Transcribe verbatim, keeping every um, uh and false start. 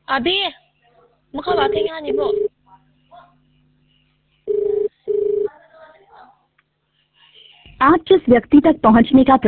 अभी मुखा बातें यहाँ नहीं वो आप जिस व्यक्ति तक पहुंचने का